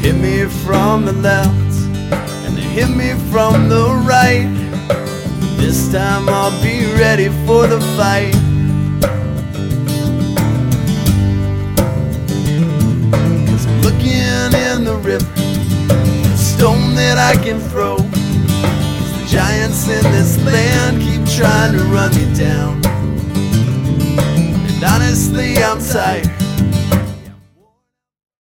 hit me from the left and they hit me from the right. This time I'll be ready for the fight. 'Cause I'm looking in the river, a stone that I can throw. 'Cause the giants in this land keep trying to run me down. And honestly I'm tired